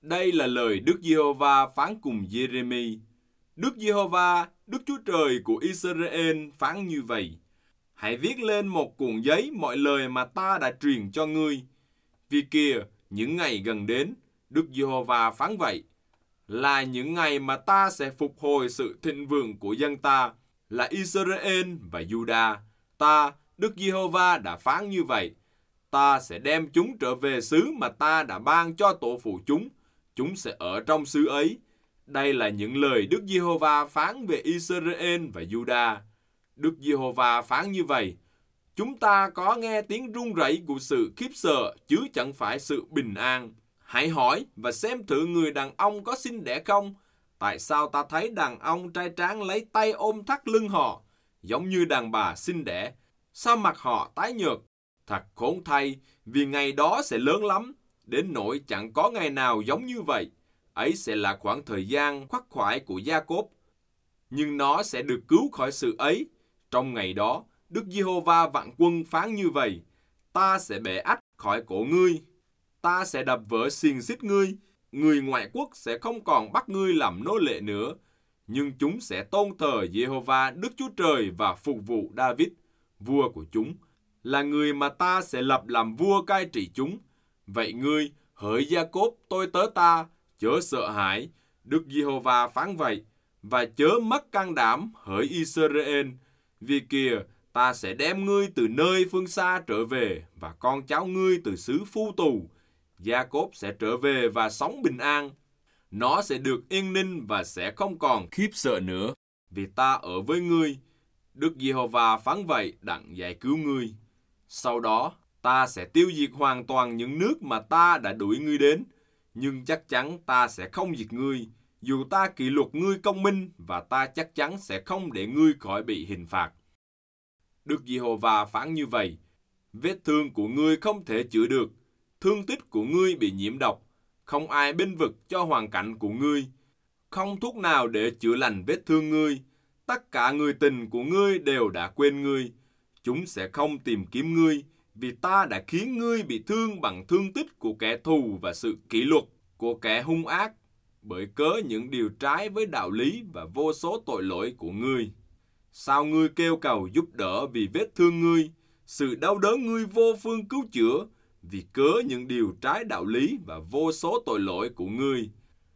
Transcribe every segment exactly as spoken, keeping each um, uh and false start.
Đây là lời Đức Giê-hô-va phán cùng Giê-rê-mi. Đức Giê-hô-va, Đức Chúa Trời của Israel phán như vậy: Hãy viết lên một cuộn giấy mọi lời mà ta đã truyền cho ngươi. Vì kìa, những ngày gần đến, Đức Giê-hô-va phán vậy, là những ngày mà ta sẽ phục hồi sự thịnh vượng của dân ta, là Israel và Juda. Ta, Đức Giê-hô-va đã phán như vậy. Ta sẽ đem chúng trở về xứ mà ta đã ban cho tổ phụ chúng. Chúng sẽ ở trong xứ ấy. Đây là những lời Đức Giê-hô-va phán về Israel và Juda. Đức Giê-hô-va phán như vậy: Chúng ta có nghe tiếng run rẩy của sự khiếp sợ, chứ chẳng phải sự bình an. Hãy hỏi và xem thử người đàn ông có sinh đẻ không? Tại sao ta thấy đàn ông trai tráng lấy tay ôm thắt lưng họ, giống như đàn bà sinh đẻ? Sao mặt họ tái nhợt? Thật khốn thay, vì ngày đó sẽ lớn lắm, đến nỗi chẳng có ngày nào giống như vậy. Ấy sẽ là khoảng thời gian khoắt khoải của Gia-cốp. Nhưng nó sẽ được cứu khỏi sự ấy. Trong ngày đó, Đức Giê-hô-va vạn quân phán như vậy: Ta sẽ bẻ ách khỏi cổ ngươi. Ta sẽ đập vỡ xiềng xích ngươi. Người ngoại quốc sẽ không còn bắt ngươi làm nô lệ nữa. Nhưng chúng sẽ tôn thờ Giê-hô-va Đức Chúa Trời và phục vụ David, vua của chúng, là người mà ta sẽ lập làm vua cai trị chúng. Vậy ngươi, hỡi Gia-cốp tôi tớ ta, chớ sợ hãi, Đức Giê-hô-va phán vậy, và chớ mất can đảm, hỡi Israel, vì kìa, ta sẽ đem ngươi từ nơi phương xa trở về, và con cháu ngươi từ xứ phu tù. Gia-cốp sẽ trở về và sống bình an. Nó sẽ được yên ninh và sẽ không còn khiếp sợ nữa, vì ta ở với ngươi. Đức Giê-hô-va phán vậy đặng giải cứu ngươi. Sau đó, ta sẽ tiêu diệt hoàn toàn những nước mà ta đã đuổi ngươi đến, nhưng chắc chắn ta sẽ không diệt ngươi, dù ta kỷ luật ngươi công minh, và ta chắc chắn sẽ không để ngươi khỏi bị hình phạt. Đức Giê-hô-va phán như vậy: Vết thương của ngươi không thể chữa được, thương tích của ngươi bị nhiễm độc, không ai bênh vực cho hoàn cảnh của ngươi, không thuốc nào để chữa lành vết thương ngươi. Tất cả người tình của ngươi đều đã quên ngươi. Chúng sẽ không tìm kiếm ngươi, vì ta đã khiến ngươi bị thương bằng thương tích của kẻ thù và sự kỷ luật của kẻ hung ác, bởi cớ những điều trái với đạo lý và vô số tội lỗi của ngươi. Sao ngươi kêu cầu giúp đỡ vì vết thương ngươi, sự đau đớn ngươi vô phương cứu chữa, vì cớ những điều trái đạo lý và vô số tội lỗi của ngươi?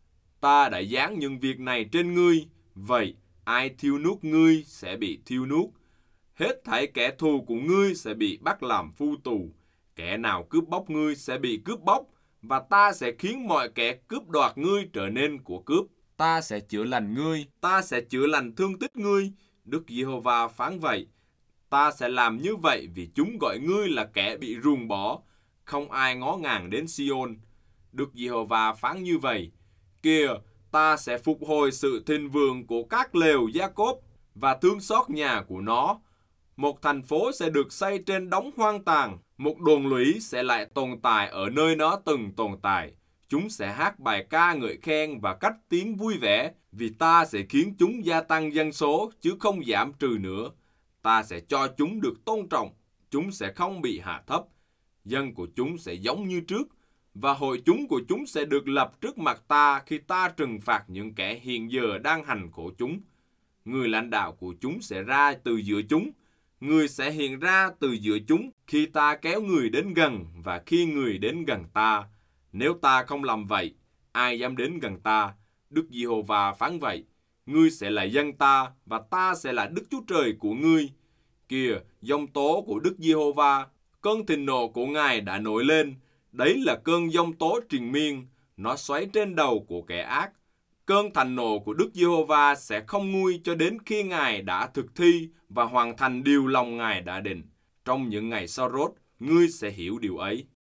Ta đã giáng những việc này trên ngươi, vậy ai thiêu nuốt ngươi sẽ bị thiêu nuốt. Hết thảy kẻ thù của ngươi sẽ bị bắt làm phu tù. Kẻ nào cướp bóc ngươi sẽ bị cướp bóc, và ta sẽ khiến mọi kẻ cướp đoạt ngươi trở nên của cướp. Ta sẽ chữa lành ngươi, ta sẽ chữa lành thương tích ngươi. Đức Giê-hô-va phán vậy. Ta sẽ làm như vậy vì chúng gọi ngươi là kẻ bị ruồng bỏ, không ai ngó ngàng đến Si-ôn. Đức Giê-hô-va phán như vậy. Kìa, ta sẽ phục hồi sự thịnh vượng của các lều Gia-cốp và thương xót nhà của nó. Một thành phố sẽ được xây trên đống hoang tàn, một đồn lũy sẽ lại tồn tại ở nơi nó từng tồn tại. Chúng sẽ hát bài ca ngợi khen và cất tiếng vui vẻ, vì ta sẽ khiến chúng gia tăng dân số, chứ không giảm trừ nữa. Ta sẽ cho chúng được tôn trọng, chúng sẽ không bị hạ thấp. Dân của chúng sẽ giống như trước, và hội chúng của chúng sẽ được lập trước mặt ta khi ta trừng phạt những kẻ hiện giờ đang hành khổ chúng. Người lãnh đạo của chúng sẽ ra từ giữa chúng, người sẽ hiện ra từ giữa chúng khi ta kéo người đến gần và khi người đến gần ta. Nếu ta không làm vậy, ai dám đến gần ta? Đức Giê-hô-va phán vậy. Ngươi sẽ là dân ta, và ta sẽ là Đức Chúa Trời của ngươi. Kìa, giông tố của Đức Giê-hô-va, cơn thịnh nộ của Ngài đã nổi lên. Đấy là cơn giông tố triền miên, nó xoáy trên đầu của kẻ ác. Cơn thạnh nộ của Đức Giê-hô-va sẽ không nguôi cho đến khi Ngài đã thực thi và hoàn thành điều lòng Ngài đã định. Trong những ngày sau rốt, ngươi sẽ hiểu điều ấy.